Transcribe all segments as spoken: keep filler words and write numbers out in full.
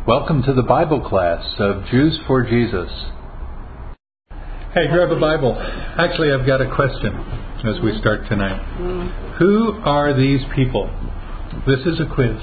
Welcome to the Bible class of Jews for Jesus. Hey, grab a Bible. Actually, I've got a question as we start tonight. Mm. Who are these people? This is a quiz.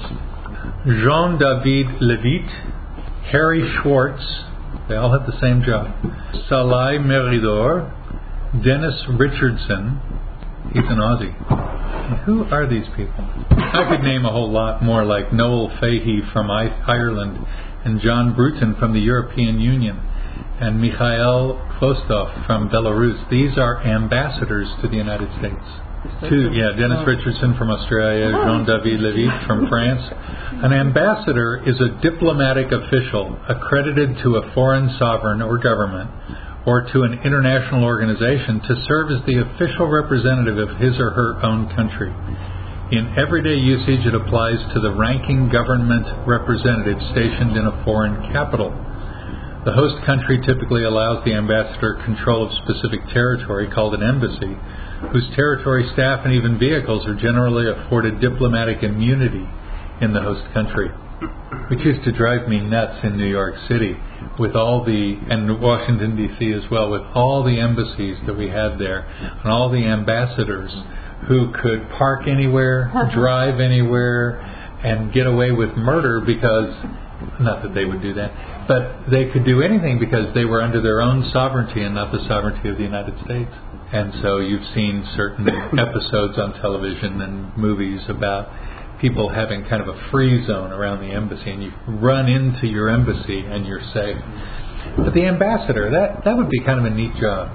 Jean-David Levitt, Harry Schwartz, they all have the same job. Salai Meridor, Dennis Richardson, he's an Aussie. Who are these people? I could name a whole lot more, like Noel Fahey from Ireland and John Bruton from the European Union and Mikhail Khvostov from Belarus. These are ambassadors to the United States. Two, yeah, Dennis oh. Richardson from Australia, Jean-David Levitt from France. An ambassador is a diplomatic official accredited to a foreign sovereign or government or to an international organization to serve as the official representative of his or her own country. In everyday usage, it applies to the ranking government representative stationed in a foreign capital. The host country typically allows the ambassador control of specific territory, called an embassy, whose territory, staff, and even vehicles are generally afforded diplomatic immunity in the host country, which used to drive me nuts in New York City with all the, and Washington, D C as well, with all the embassies that we had there and all the ambassadors who could park anywhere, drive anywhere, and get away with murder because, not that they would do that, but they could do anything because they were under their own sovereignty and not the sovereignty of the United States. And so you've seen certain episodes on television and movies about people having kind of a free zone around the embassy, and you run into your embassy and you're safe. But the ambassador, that, that would be kind of a neat job.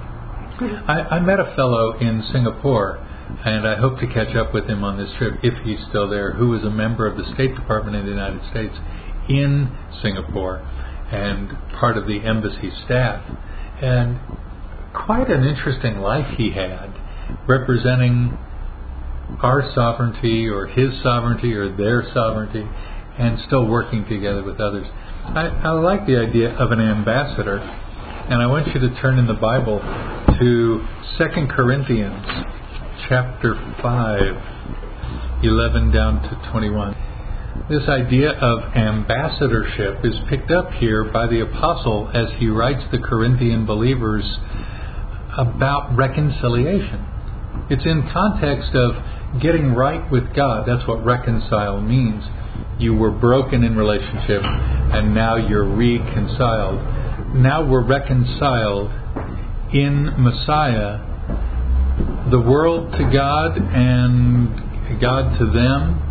I, I met a fellow in Singapore, and I hope to catch up with him on this trip, if he's still there, who was a member of the State Department of the United States in Singapore and part of the embassy staff. And quite an interesting life he had, representing our sovereignty or his sovereignty or their sovereignty, and still working together with others. I, I like the idea of an ambassador, and I want you to turn in the Bible to Second Corinthians chapter five, eleven down to twenty-one. This idea of ambassadorship is picked up here by the apostle as he writes the Corinthian believers about reconciliation. It's in context of getting right with God. That's what reconcile means. You were broken in relationship, and now you're reconciled. Now we're reconciled in Messiah, the world to God and God to them.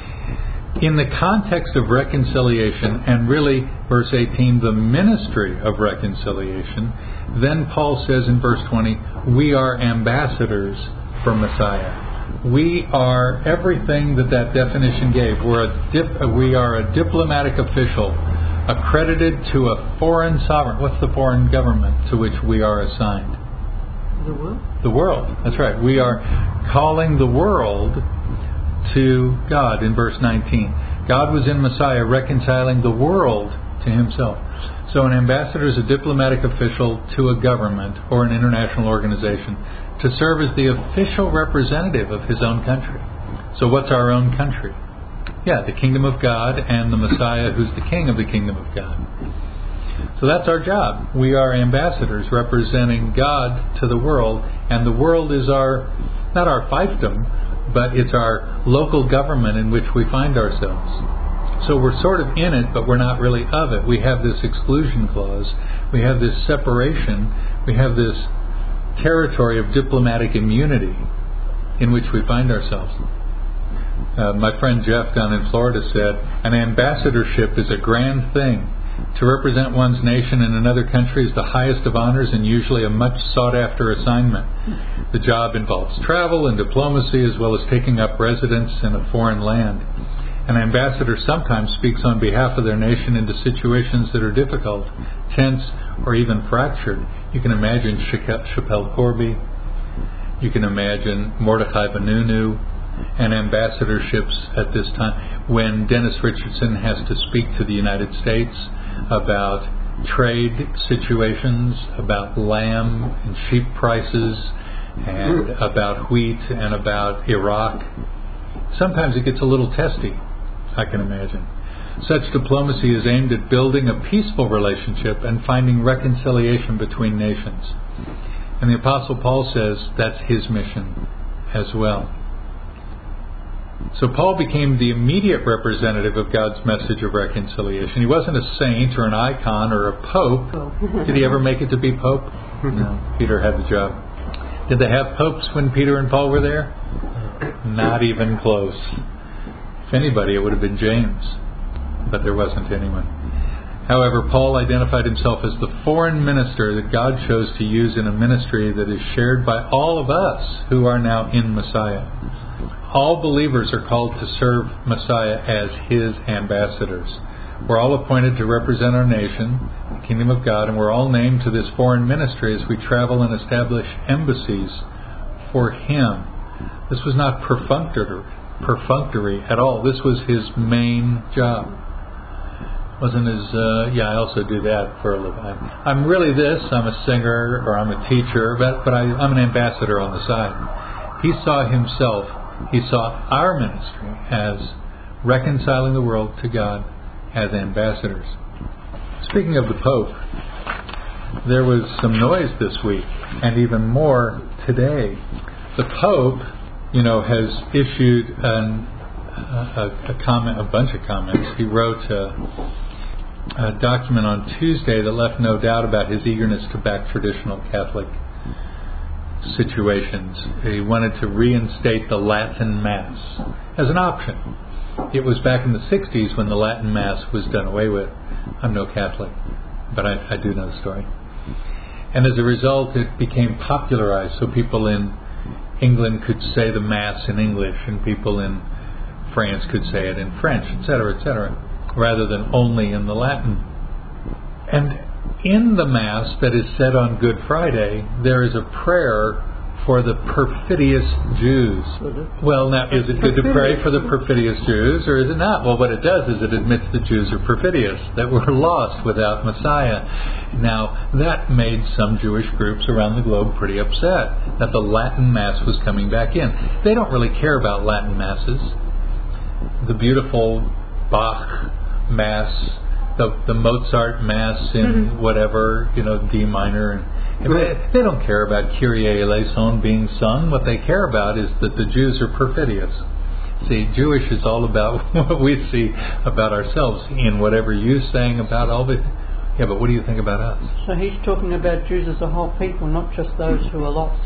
In the context of reconciliation, and really, verse eighteen, the ministry of reconciliation, then Paul says in verse twenty, we are ambassadors for Messiah. We are everything that that definition gave. We're a dip, we are a diplomatic official accredited to a foreign sovereign. What's the foreign government to which we are assigned? The world. The world. That's right. We are calling the world to God in verse nineteen. God was in Messiah reconciling the world to himself. So an ambassador is a diplomatic official to a government or an international organization to serve as the official representative of his own country. So what's our own country? Yeah, the kingdom of God and the Messiah who's the king of the kingdom of God. So that's our job. We are ambassadors representing God to the world, and the world is our, not our fiefdom, but it's our local government in which we find ourselves. So we're sort of in it, but we're not really of it. We have this exclusion clause. We have this separation. We have this territory of diplomatic immunity in which we find ourselves. Uh, my friend Jeff down in Florida said, an ambassadorship is a grand thing. To represent one's nation in another country is the highest of honors and usually a much sought-after assignment. The job involves travel and diplomacy as well as taking up residence in a foreign land. An ambassador sometimes speaks on behalf of their nation into situations that are difficult, tense, or even fractured. You can imagine Schapelle Corby. You can imagine Mordechai Benunu and ambassadorships at this time. When Dennis Richardson has to speak to the United States about trade situations, about lamb and sheep prices, and about wheat and about Iraq. Sometimes it gets a little testy, I can imagine. Such diplomacy is aimed at building a peaceful relationship and finding reconciliation between nations. And the Apostle Paul says that's his mission as well. So Paul became the immediate representative of God's message of reconciliation. He wasn't a saint or an icon or a pope. Did he ever make it to be pope? No, Peter had the job. Did they have popes when Peter and Paul were there? Not even close. If anybody, it would have been James. But there wasn't anyone. However, Paul identified himself as the foreign minister that God chose to use in a ministry that is shared by all of us who are now in Messiah. All believers are called to serve Messiah as his ambassadors. We're all appointed to represent our nation, the kingdom of God, and we're all named to this foreign ministry as we travel and establish embassies for him. This was not perfunctory, perfunctory at all. This was his main job. Wasn't his, uh, yeah, I also do that for a living. I'm, I'm really this, I'm a singer, or I'm a teacher, but, but I, I'm an ambassador on the side. He saw himself, he saw our ministry as reconciling the world to God as ambassadors. Speaking of the Pope, there was some noise this week, and even more today. The Pope, you know, has issued an, a, a comment, a bunch of comments. He wrote a, a document on Tuesday that left no doubt about his eagerness to back traditional Catholic situations. He wanted to reinstate the Latin Mass as an option. It was back in the sixties when the Latin Mass was done away with. I'm no Catholic, but I, I do know the story. And as a result, it became popularized so people in England could say the Mass in English and people in France could say it in French, et cetera, et cetera, rather than only in the Latin. And in the Mass that is said on Good Friday, there is a prayer for the perfidious Jews. Well, now, is it good to pray for the perfidious Jews, or is it not? Well, what it does is it admits the Jews are perfidious, that we're lost without Messiah. Now, that made some Jewish groups around the globe pretty upset that the Latin Mass was coming back in. They don't really care about Latin Masses. The beautiful Bach Mass, the, the Mozart Mass in mm-hmm. whatever, you know, D minor, and They, they don't care about Kyrie eleison being sung. What they care about is that the Jews are perfidious. See, Jewish is all about what we see about ourselves in whatever you saying about all the... Yeah, but what do you think about us? So he's talking about Jews as a whole people, not just those who are lost.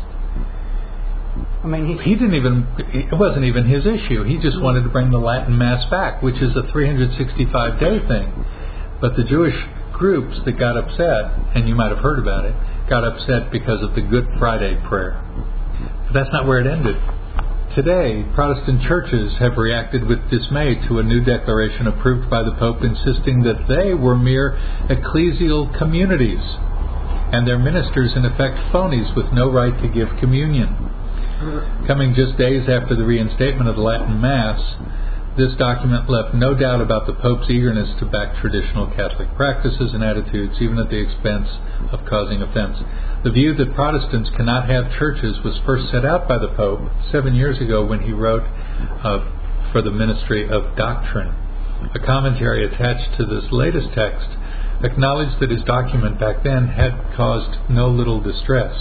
I mean, he, he didn't even... It wasn't even his issue. He just wanted to bring the Latin Mass back, which is a three hundred sixty-five day thing. But the Jewish groups that got upset, and you might have heard about it, got upset because of the Good Friday prayer. But that's not where it ended. Today, Protestant churches have reacted with dismay to a new declaration approved by the Pope insisting that they were mere ecclesial communities and their ministers in effect phonies with no right to give communion. Coming just days after the reinstatement of the Latin Mass, this document left no doubt about the Pope's eagerness to back traditional Catholic practices and attitudes, even at the expense of causing offense. The view that Protestants cannot have churches was first set out by the Pope seven years ago when he wrote uh, for the Ministry of Doctrine. A commentary attached to this latest text acknowledged that his document back then had caused no little distress.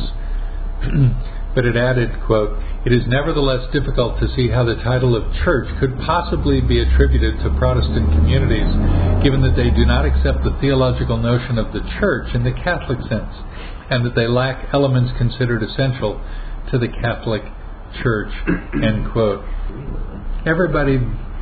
But it added, quote, "It is nevertheless difficult to see how the title of church could possibly be attributed to Protestant communities, given that they do not accept the theological notion of the church in the Catholic sense, and that they lack elements considered essential to the Catholic Church," end quote. Everybody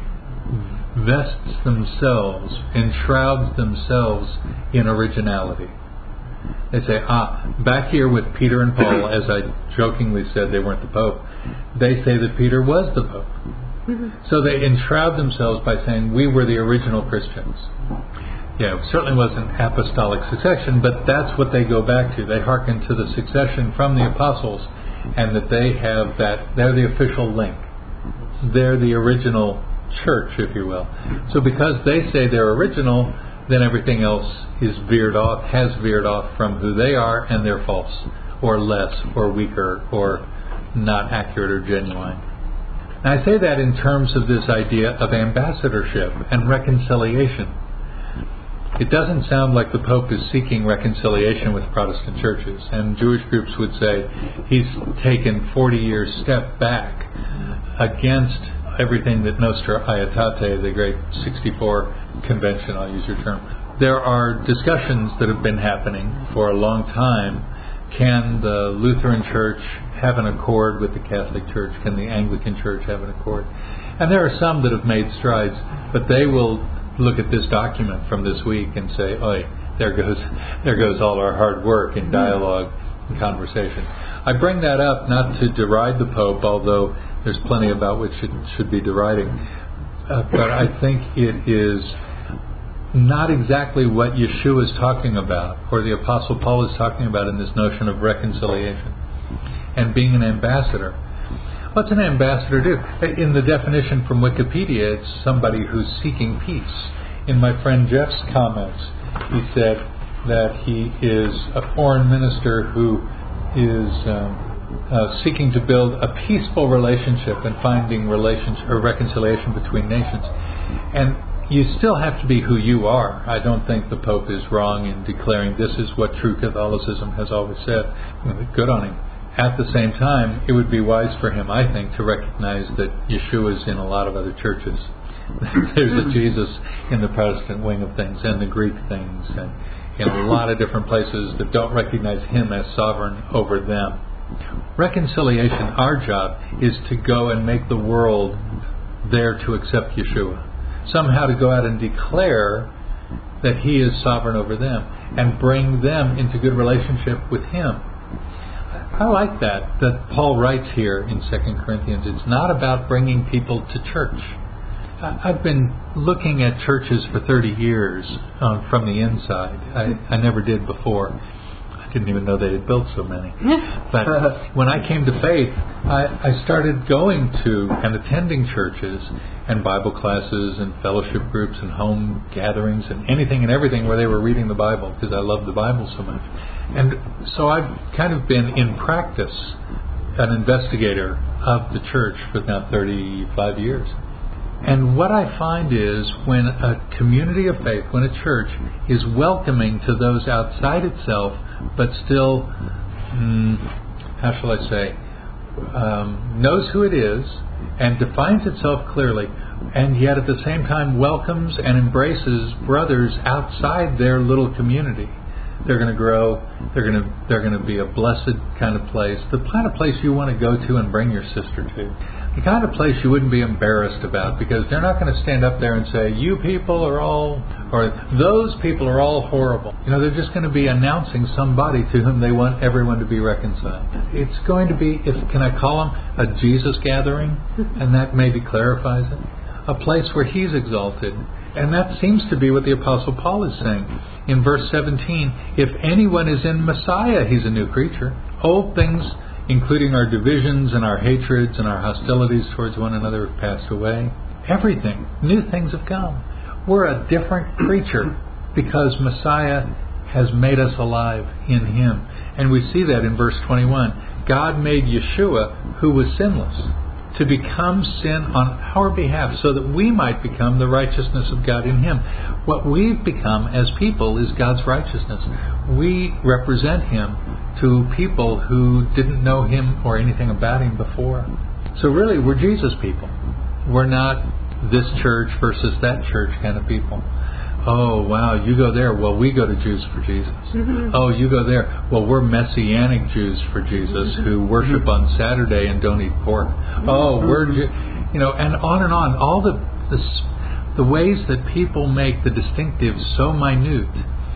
vests themselves, enshrouds themselves in originality. They say, ah, back here with Peter and Paul, as I jokingly said they weren't the Pope, they say that Peter was the Pope. Mm-hmm. So they enshroud themselves by saying, we were the original Christians. Yeah, it certainly wasn't apostolic succession, but that's what they go back to. They hearken to the succession from the apostles, and that they have that, they're the official link. They're the original church, if you will. So because they say they're original, then everything else is veered off, has veered off from who they are, and they're false, or less, or weaker, or not accurate or genuine. And I say that in terms of this idea of ambassadorship and reconciliation. It doesn't sound like the Pope is seeking reconciliation with Protestant churches, and Jewish groups would say he's taken forty years step back against everything that Nostra Aetate, the great sixty-four convention, I'll use your term. There are discussions that have been happening for a long time. Can the Lutheran Church have an accord with the Catholic Church? Can the Anglican Church have an accord? And there are some that have made strides, but they will look at this document from this week and say, "Oi, there goes, there goes all our hard work and dialogue and conversation." I bring that up not to deride the Pope, although there's plenty about which it should be deriding, uh, but I think it is not exactly what Yeshua is talking about, or the Apostle Paul is talking about in this notion of reconciliation and being an ambassador. What's an ambassador do? In the definition from Wikipedia, it's somebody who's seeking peace. In my friend Jeff's comments, he said that he is a foreign minister who is um, uh, seeking to build a peaceful relationship and finding relationship or reconciliation between nations. And you still have to be who you are. I don't think the Pope is wrong in declaring this is what true Catholicism has always said. Good on him. At the same time, it would be wise for him, I think, to recognize that Yeshua is in a lot of other churches. There's a Jesus in the Protestant wing of things and the Greek things and in a lot of different places that don't recognize him as sovereign over them. Reconciliation, our job, is to go and make the world there to accept Yeshua. Somehow to go out and declare that he is sovereign over them and bring them into good relationship with him. I like that, that Paul writes here in Second Corinthians. It's not about bringing people to church. I've been looking at churches for thirty years uh, from the inside. I, I never did before. I didn't even know they had built so many. But when I came to faith, I, I started going to and attending churches and Bible classes and fellowship groups and home gatherings and anything and everything where they were reading the Bible, because I love the Bible so much. And so I've kind of been in practice an investigator of the church for now thirty-five years. And what I find is when a community of faith, when a church is welcoming to those outside itself, but still, mm, how shall I say, um, knows who it is and defines itself clearly, and yet at the same time welcomes and embraces brothers outside their little community. They're going to grow. They're going to they're going to be a blessed kind of place, the kind of place you want to go to and bring your sister to. The kind of place you wouldn't be embarrassed about, because they're not going to stand up there and say, you people are all, or those people are all horrible. You know, they're just going to be announcing somebody to whom they want everyone to be reconciled. It's going to be, if can I call them, a Jesus gathering? And that maybe clarifies it. A place where he's exalted. And that seems to be what the Apostle Paul is saying. In verse seventeen, if anyone is in Messiah, he's a new creature. Old things, including our divisions and our hatreds and our hostilities towards one another, have passed away. Everything, new things have come. We're a different creature because Messiah has made us alive in him. And we see that in verse twenty-one. God made Yeshua, who was sinless, to become sin on our behalf so that we might become the righteousness of God in him. What we've become as people is God's righteousness. We represent him to people who didn't know him or anything about him before. So really, we're Jesus people. We're not this church versus that church kind of people. Oh, wow, you go there. Well, we go to Jews for Jesus. Mm-hmm. Oh, you go there. Well, we're Messianic Jews for Jesus mm-hmm. who worship on Saturday and don't eat pork. Mm-hmm. Oh, we're, you know, and on and on. All the, the the ways that people make the distinctives so minute,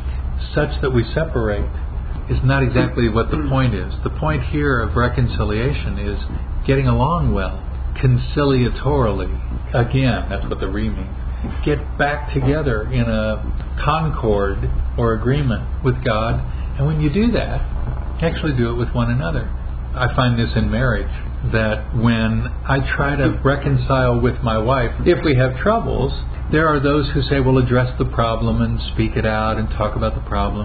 such that we separate, is not exactly what the point is. The point here of reconciliation is getting along well, conciliatorily. Again, that's what the re means. Get back together in a concord or agreement with God. And when you do that, actually do it with one another. I find this in marriage, that when I try to reconcile with my wife, if we have troubles, there are those who say, well, address the problem and speak it out and talk about the problem.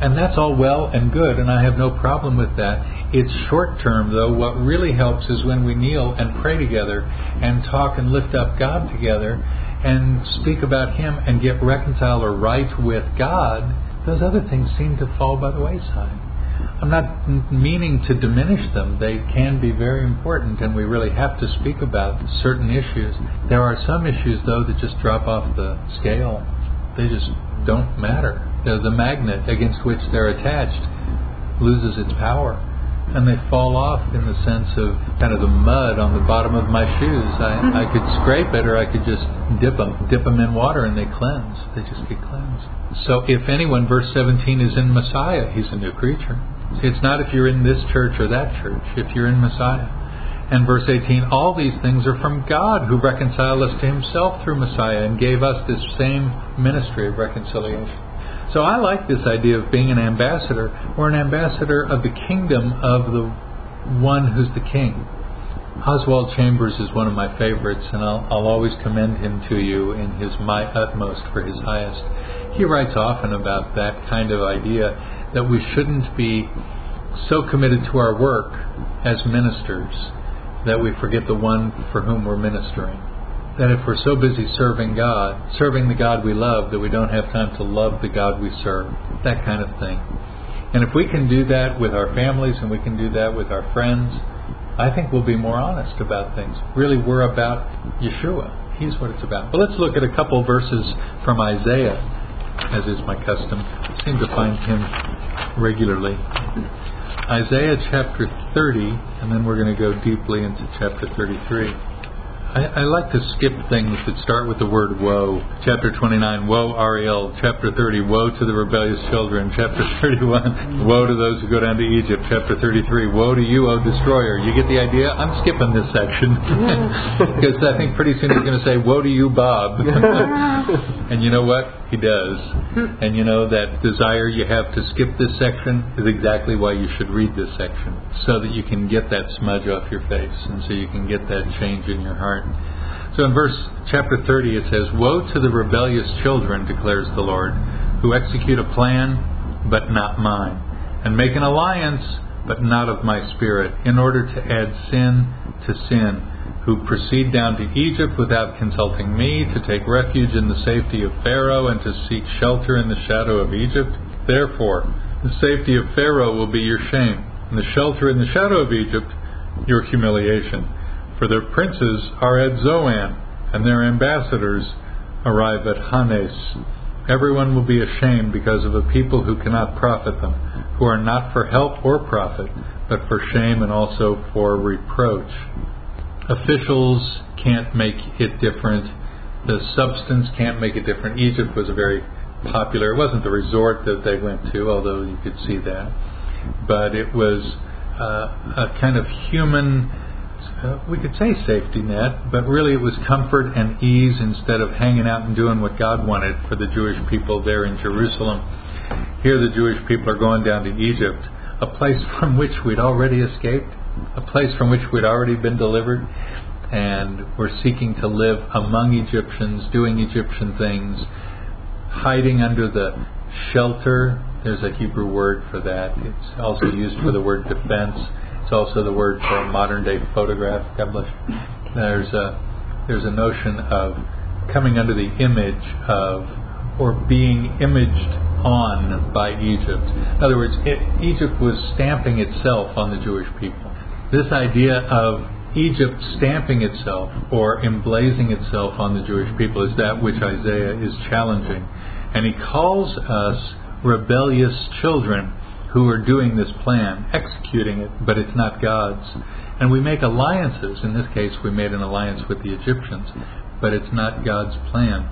And that's all well and good, and I have no problem with that. It's short term, though. What really helps is when we kneel and pray together and talk and lift up God together and speak about Him and get reconciled or right with God. Those other things seem to fall by the wayside. I'm not meaning to diminish them. They can be very important, and we really have to speak about certain issues. There are some issues, though, that just drop off the scale. They just don't matter. The, the magnet against which they're attached loses its power, and they fall off in the sense of kind of the mud on the bottom of my shoes. I, I could scrape it, or I could just dip them, dip them in water, and they cleanse. They just get cleansed. So if anyone, verse seventeen, is in Messiah, he's a new creature. See, it's not if you're in this church or that church, if you're in Messiah. And verse eighteen, all these things are from God, who reconciled us to Himself through Messiah and gave us this same ministry of reconciliation. So I like this idea of being an ambassador, or an ambassador of the kingdom of the one who's the king. Oswald Chambers is one of my favorites, and I'll, I'll always commend him to you in his my utmost for his highest. He writes often about that kind of idea, that we shouldn't be so committed to our work as ministers that we forget the one for whom we're ministering. That if we're so busy serving God, serving the God we love, that we don't have time to love the God we serve. That kind of thing. And if we can do that with our families and we can do that with our friends, I think we'll be more honest about things. Really, we're about Yeshua. He's what it's about. But let's look at a couple verses from Isaiah, as is my custom. I seem to find him regularly. Isaiah chapter thirty, and then we're going to go deeply into chapter thirty-three. I, I like to skip things that start with the word woe. Chapter twenty-nine, woe Ariel. Chapter thirty, woe to the rebellious children. Chapter thirty-one, woe to those who go down to Egypt. Chapter thirty-three, woe to you, O destroyer. You get the idea? I'm skipping this section because I think pretty soon he's going to say, woe to you, Bob. And you know what? He does. And you know that desire you have to skip this section is exactly why you should read this section, so that you can get that smudge off your face and so you can get that change in your heart. So in verse chapter thirty it says, woe to the rebellious children, declares the Lord, who execute a plan, but not mine, and make an alliance, but not of my spirit, in order to add sin to sin, who proceed down to Egypt without consulting me, to take refuge in the safety of Pharaoh, and to seek shelter in the shadow of Egypt. Therefore, the safety of Pharaoh will be your shame, and the shelter in the shadow of Egypt, your humiliation. For their princes are at Zoan, and their ambassadors arrive at Hanes. Everyone will be ashamed because of a people who cannot profit them, who are not for help or profit, but for shame and also for reproach. Officials can't make it different. The substance can't make it different. Egypt was a very popular, it wasn't the resort that they went to, although you could see that, but it was uh, a kind of human, uh, we could say safety net, but really it was comfort and ease instead of hanging out and doing what God wanted for the Jewish people there in Jerusalem. Here the Jewish people are going down to Egypt, a place from which we'd already escaped, a place from which we'd already been delivered, and we're seeking to live among Egyptians, doing Egyptian things, hiding under the shelter. There's a Hebrew word for that. It's also used for the word defense. It's also the word for a modern day photograph. God bless you. There's a, there's a notion of coming under the image of, or being imaged on by Egypt. In other words, it, Egypt was stamping itself on the Jewish people. This idea of Egypt stamping itself or emblazing itself on the Jewish people is that which Isaiah is challenging. And he calls us rebellious children who are doing this plan, executing it, but it's not God's. And we make alliances. In this case, we made an alliance with the Egyptians, but it's not God's plan.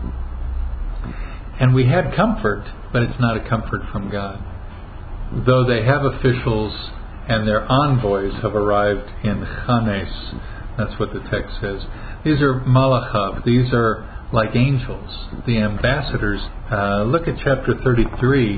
And we had comfort, but it's not a comfort from God. Though they have officials and their envoys have arrived in Hanes. That's what the text says. These are malachav. These are like angels, the ambassadors. Uh, look at chapter thirty-three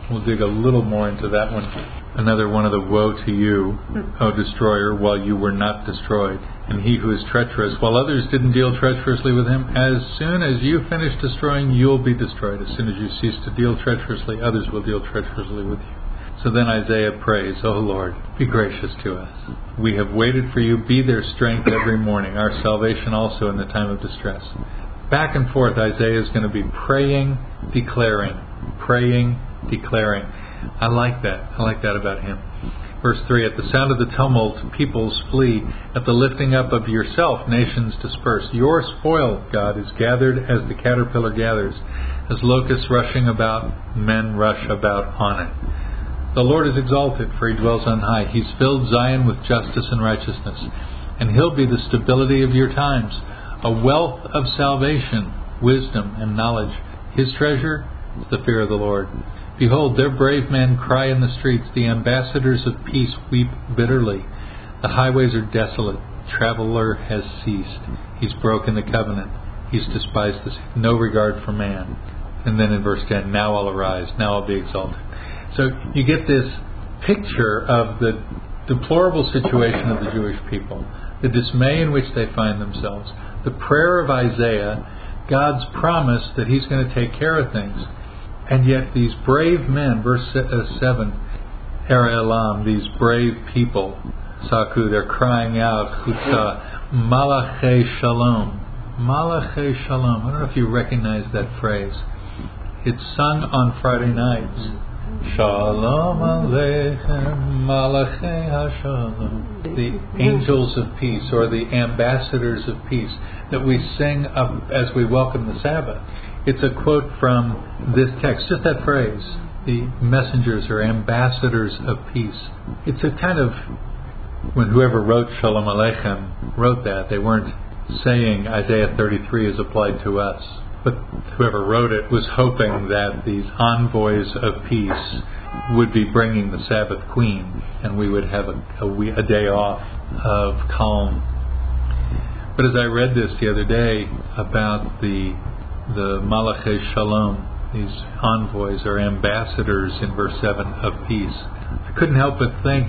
We'll dig a little more into that one. Another one of the woe to you, O destroyer, while you were not destroyed. And he who is treacherous, while others didn't deal treacherously with him, as soon as you finish destroying, you'll be destroyed. As soon as you cease to deal treacherously, others will deal treacherously with you. So then Isaiah prays, O Lord, be gracious to us. We have waited for you. Be their strength every morning, our salvation also in the time of distress. Back and forth, Isaiah is going to be praying, declaring, praying, declaring. I like that. I like that about him. Verse three, at the sound of the tumult, peoples flee. At the lifting up of yourself, nations disperse. Your spoil, God, is gathered as the caterpillar gathers. As locusts rushing about, men rush about on it. The Lord is exalted, for he dwells on high. He's filled Zion with justice and righteousness. And he'll be the stability of your times, a wealth of salvation, wisdom, and knowledge. His treasure is the fear of the Lord. Behold, their brave men cry in the streets. The ambassadors of peace weep bitterly. The highways are desolate. Traveler has ceased. He's broken the covenant. He's despised this, no regard for man. And then in verse ten, now I'll arise. Now I'll be exalted. So you get this picture of the deplorable situation of the Jewish people, the dismay in which they find themselves, the prayer of Isaiah, God's promise that he's going to take care of things. And yet these brave men, verse seven, Era Elam, these brave people, Saku, they're crying out, Chutza, Malachi Shalom. Malachi Shalom. I don't know if you recognize that phrase. It's sung on Friday nights. Shalom Aleichem, Malachi HaShalom. The angels of peace, or the ambassadors of peace, that we sing up as we welcome the Sabbath. It's a quote from this text, just that phrase, the messengers or ambassadors of peace. It's a kind of, when whoever wrote Shalom Aleichem wrote that, they weren't saying Isaiah thirty-three is applied to us. But whoever wrote it was hoping that these envoys of peace would be bringing the Sabbath Queen, and we would have a, a, a day off of calm. But as I read this the other day about the the Malachi Shalom, these envoys or ambassadors in verse seven of peace, I couldn't help but think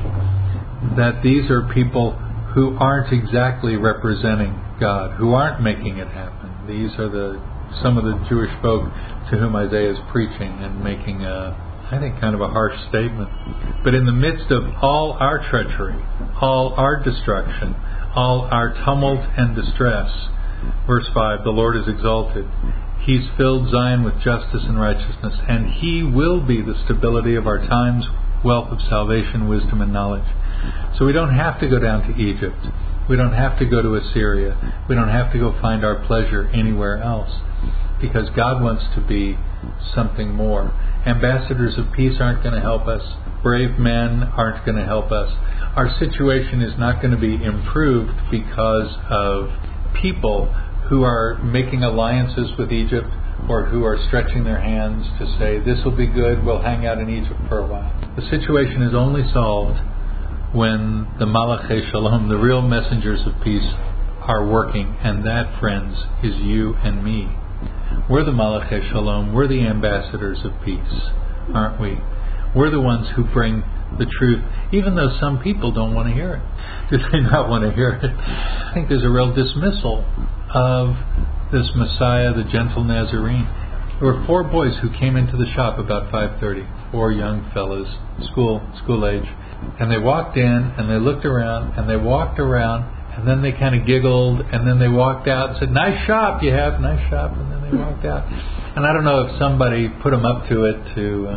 that these are people who aren't exactly representing God, who aren't making it happen. These are the some of the Jewish folk to whom Isaiah is preaching and making a, I think, kind of a harsh statement. But in the midst of all our treachery, all our destruction, all our tumult and distress, verse five, the Lord is exalted. He's filled Zion with justice and righteousness, and he will be the stability of our times, wealth of salvation, wisdom, and knowledge. So we don't have to go down to Egypt. We don't have to go to Assyria. We don't have to go find our pleasure anywhere else, because God wants to be something more. Ambassadors of peace aren't going to help us. Brave men aren't going to help us. Our situation is not going to be improved because of people who are making alliances with Egypt, or who are stretching their hands to say, this will be good, we'll hang out in Egypt for a while. The situation is only solved when the Malachi Shalom, the real messengers of peace, are working. And that, friends, is you and me. We're the Malachi Shalom. We're the ambassadors of peace, aren't we? We're the ones who bring the truth, even though some people don't want to hear it. Do they not want to hear it? I think there's a real dismissal of this Messiah, the gentle Nazarene. There were four boys who came into the shop about five thirty, four young fellows, school school age, and they walked in and they looked around and they walked around and then they kind of giggled and then they walked out and said, nice shop you have, nice shop, and then they walked out. And I don't know if somebody put them up to it to,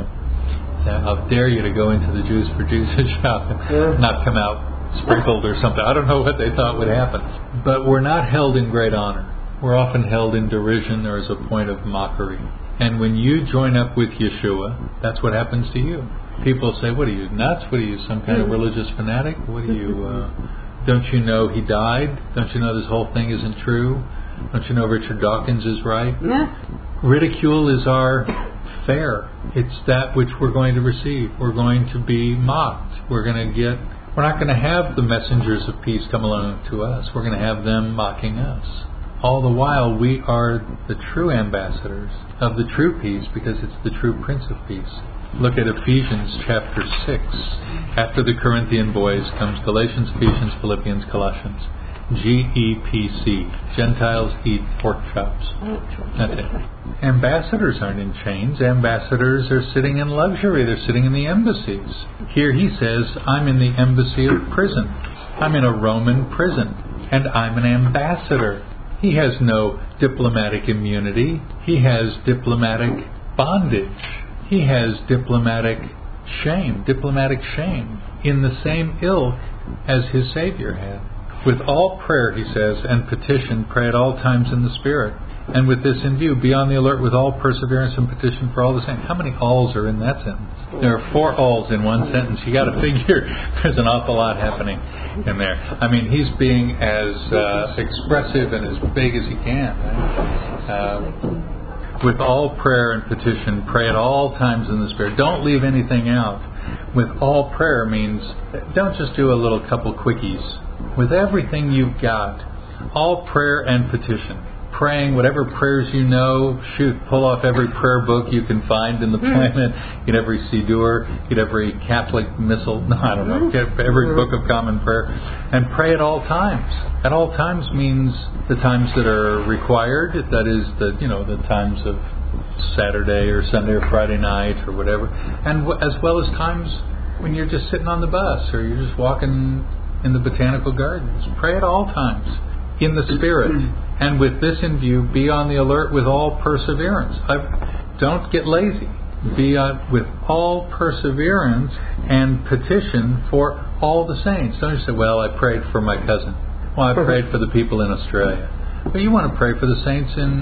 uh, I'll dare you to go into the Jews for Jesus shop and yeah. not come out sprinkled or something. I don't know what they thought would happen. But we're not held in great honor. We're often held in derision or as a point of mockery. And when you join up with Yeshua, that's what happens to you. People say, what are you, nuts? What are you, some kind of religious fanatic? What are you, uh, don't you know he died? Don't you know this whole thing isn't true? Don't you know Richard Dawkins is right? Yeah. Ridicule is our fare. It's that which we're going to receive. We're going to be mocked. We're going to get, we're not going to have the messengers of peace come along to us. We're going to have them mocking us. All the while, we are the true ambassadors of the true peace, because it's the true Prince of Peace. Look at Ephesians chapter six. After the Corinthian boys comes Galatians, Ephesians, Philippians, Colossians. G E P C. Gentiles eat pork chops. That's it. Ambassadors aren't in chains. Ambassadors are sitting in luxury. They're sitting in the embassies. Here he says, I'm in the embassy of prison. I'm in a Roman prison. And I'm an ambassador. He has no diplomatic immunity. He has diplomatic bondage. He has diplomatic shame, diplomatic shame, in the same ilk as his Savior had. With all prayer, he says, and petition, pray at all times in the Spirit. And with this in view, be on the alert with all perseverance and petition for all the saints. How many alls are in that sentence? There are four alls in one sentence. You got to figure there's an awful lot happening in there. I mean, he's being as uh, expressive and as big as he can. Right? Uh, with all prayer and petition, pray at all times in the Spirit. Don't leave anything out. With all prayer means don't just do a little couple quickies. With everything you've got, all prayer and petition. Praying whatever prayers you know, shoot, pull off every prayer book you can find in the planet, get every Siddur, get every Catholic missal, no, I don't know, get every book of common prayer, and pray at all times. At all times means the times that are required, that is the, you know, the times of Saturday or Sunday or Friday night or whatever, and w- as well as times when you're just sitting on the bus or you're just walking in the botanical gardens. Pray at all times in the Spirit. And with this in view, be on the alert with all perseverance. I've, don't get lazy. Be on, with all perseverance and petition for all the saints. Don't just say, well, I prayed for my cousin. Well, I prayed for the people in Australia. But you want to pray for the saints in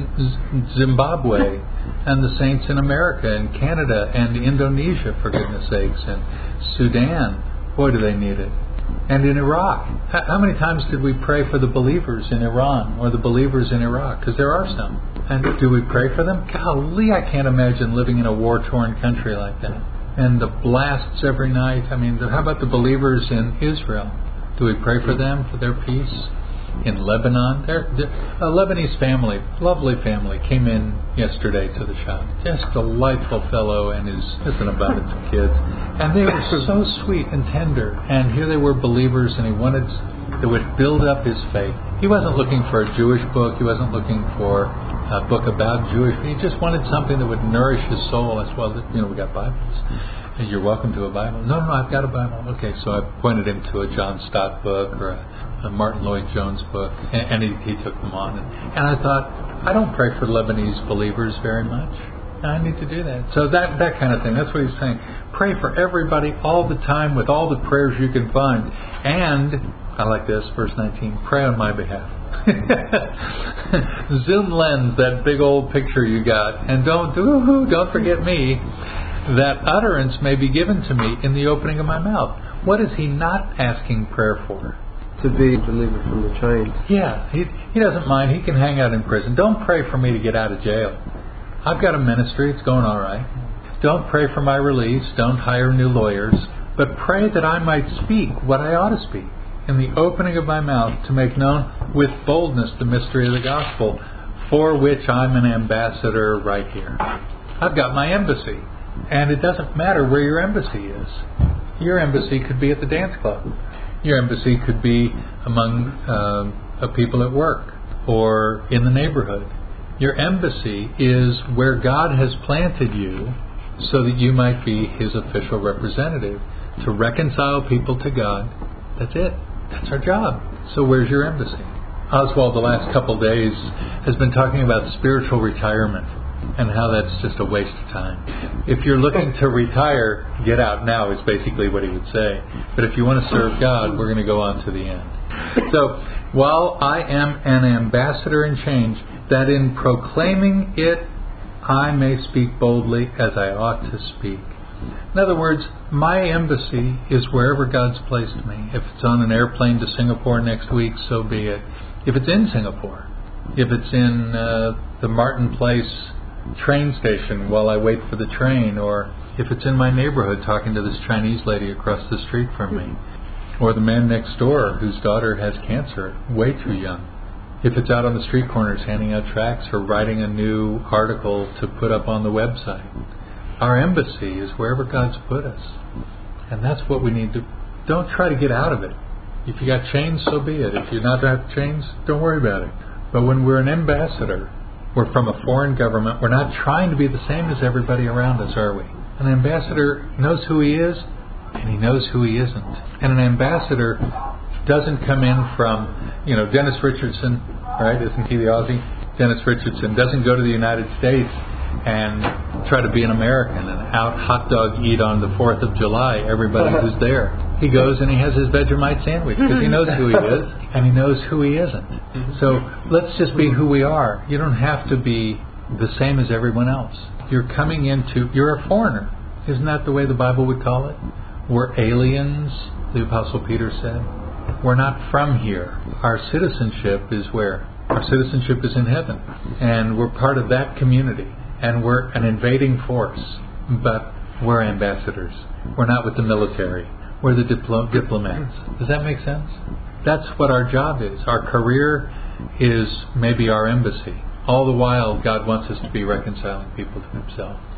Zimbabwe and the saints in America and Canada and Indonesia, for goodness sakes, and Sudan. Boy, do they need it. And in Iraq. How many times did we pray for the believers in Iran or the believers in Iraq? Because there are some. And do we pray for them? Golly, I can't imagine living in a war-torn country like that. And the blasts every night. I mean, how about the believers in Israel? Do we pray for them, for their peace? In Lebanon, there, a Lebanese family, lovely family, came in yesterday to the shop. Just delightful fellow and his just an abundance of kids, and they were so sweet and tender. And here they were, believers, and he wanted that would build up his faith. He wasn't looking for a Jewish book. He wasn't looking for a book about Jewish. He just wanted something that would nourish his soul as well. You know, we got Bibles. And you're welcome to a Bible. No, no, I've got a Bible. Okay, so I pointed him to a John Stott book or a, a Martin Lloyd-Jones book, and, and he, he took them on. And, and I thought, I don't pray for Lebanese believers very much. I need to do that. So that that kind of thing. That's what he's saying. Pray for everybody all the time with all the prayers you can find. And I like this, verse nineteen. Pray on my behalf. Zoom lens that big old picture you got, and don't ooh, don't forget me. That utterance may be given to me in the opening of my mouth. What is he not asking prayer for? To be delivered from the chains. Yeah, he he doesn't mind. He can hang out in prison. Don't pray for me to get out of jail. I've got a ministry. It's going all right. Don't pray for my release. Don't hire new lawyers. But pray that I might speak what I ought to speak in the opening of my mouth to make known with boldness the mystery of the gospel, for which I'm an ambassador right here. I've got my embassy. And it doesn't matter where your embassy is. Your embassy could be at the dance club. Your embassy could be among uh, people at work or in the neighborhood. Your embassy is where God has planted you so that you might be His official representative to reconcile people to God. That's it. That's our job. So where's your embassy? Oswald, the last couple of days, has been talking about spiritual retirement and how that's just a waste of time. If you're looking to retire, get out now is basically what he would say. But if you want to serve God, we're going to go on to the end. So, while I am an ambassador in change, that in proclaiming it, I may speak boldly as I ought to speak. In other words, my embassy is wherever God's placed me. If it's on an airplane to Singapore next week, so be it. If it's in Singapore, if it's in uh, the Martin Place train station while I wait for the train, or if it's in my neighborhood talking to this Chinese lady across the street from me, or the man next door whose daughter has cancer, way too young. If it's out on the street corners handing out tracts or writing a new article to put up on the website. Our embassy is wherever God's put us. And that's what we need to... Don't try to get out of it. If you got chains, so be it. If you not have chains, don't worry about it. But when we're an ambassador, we're from a foreign government. We're not trying to be the same as everybody around us, are we? An ambassador knows who he is, and he knows who he isn't. And an ambassador doesn't come in from, you know, Dennis Richardson, right? Isn't he the Aussie? Dennis Richardson doesn't go to the United States and try to be an American and out hot dog eat on the fourth of July everybody who's there. He goes and he has his Vegemite sandwich because he knows who he is and he knows who he isn't. So let's just be who we are. You don't have to be the same as everyone else. You're coming into, you're a foreigner. Isn't that the way the Bible would call it? We're aliens, the Apostle Peter said. We're not from here. Our citizenship is where? Our citizenship is in heaven. And we're part of that community. And we're an invading force. But we're ambassadors. We're not with the military. We're the diplo- diplomats. Does that make sense? That's what our job is. Our career is maybe our embassy. All the while, God wants us to be reconciling people to Himself.